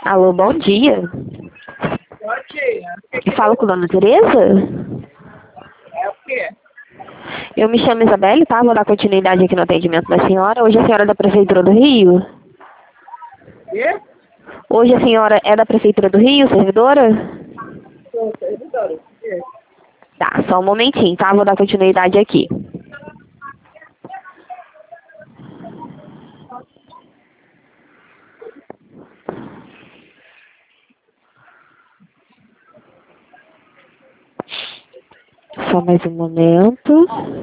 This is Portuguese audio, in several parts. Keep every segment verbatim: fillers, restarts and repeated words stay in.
Alô, bom dia. Bom dia. Eu falo com a dona Tereza? É o quê? Eu me chamo Isabelle, tá? Vou dar continuidade aqui no atendimento da senhora. Hoje a senhora é da Prefeitura do Rio? Quê? Hoje a senhora é da Prefeitura do Rio, servidora? Sou servidora. O quê? Tá, só um momentinho, tá? Vou dar continuidade aqui. Só mais um momento.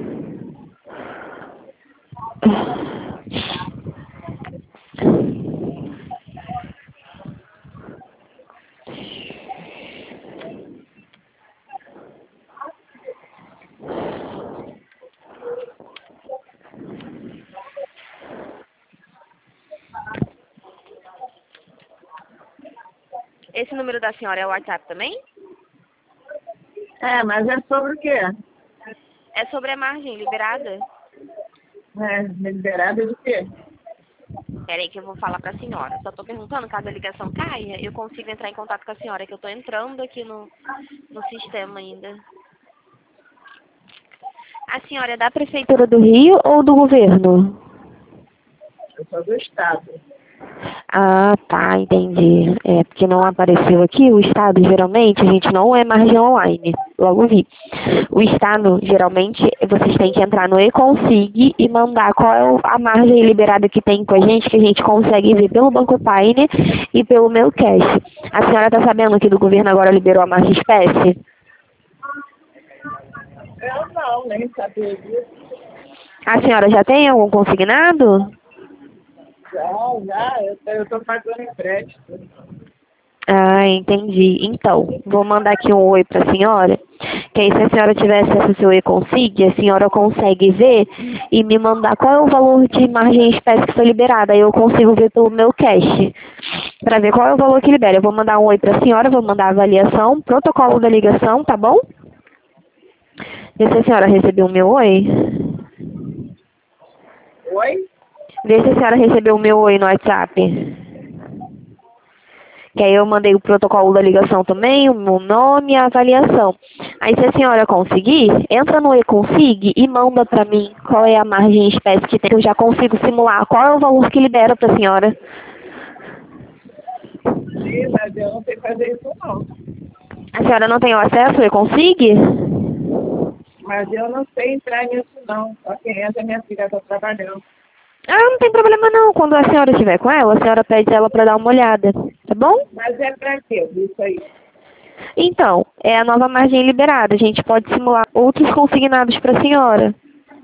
Esse número da senhora é o WhatsApp também? É, mas é sobre o quê? É sobre a margem liberada? É, liberada de quê? Peraí que eu vou falar pra senhora. Só tô perguntando, caso a ligação caia, eu consigo entrar em contato com a senhora, que eu tô entrando aqui no, no sistema ainda. A senhora é da Prefeitura do Rio ou do governo? Eu sou do Estado. Ah, tá, entendi. É, porque não apareceu aqui, o Estado, geralmente, a gente não é margem online, logo vi. O Estado, geralmente, vocês têm que entrar no eConsig e mandar qual é o- a margem liberada que tem com a gente, que a gente consegue ver pelo Banco Paine e pelo Meu Cash. A senhora tá sabendo que do governo agora liberou a margem espécie? Eu não, nem sabia disso. A senhora já tem algum consignado? Já, já, eu tô, eu tô pagando empréstimo. Ah, entendi. Então, vou mandar aqui um oi para a senhora, que aí se a senhora tiver acesso ao seu e-consig, a senhora consegue ver e me mandar qual é o valor de margem espécie que foi liberada. Aí eu consigo ver pelo meu cash, para ver qual é o valor que libera. Eu vou mandar um oi para a senhora, vou mandar a avaliação, protocolo da ligação, tá bom? Vê se a senhora recebeu o meu oi. Oi? Vê se a senhora recebeu o meu oi no WhatsApp. Que aí eu mandei o protocolo da ligação também, o meu nome e a avaliação. Aí se a senhora conseguir, entra no eConsig e manda pra mim qual é a margem espécie que tem, que eu já consigo simular qual é o valor que libera pra senhora. Sim, mas eu não sei fazer isso não. A senhora não tem o acesso ao eConsig? Mas eu não sei entrar nisso não. Só quem entra é minha filha, tá trabalhando. Ah, não tem problema não. Quando a senhora estiver com ela, a senhora pede ela pra dar uma olhada, tá bom? Mas é pra quê isso aí? Então, é a nova margem liberada. A gente pode simular outros consignados pra senhora.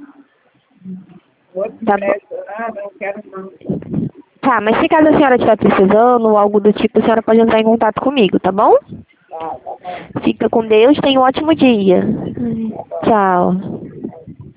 Outro Tá bom? empréstimo? Ah, não quero não. Tá, mas se caso a senhora estiver precisando ou algo do tipo, a senhora pode entrar em contato comigo, tá bom? Tá, tá bom. Fica com Deus, tenha um ótimo dia. Tchau.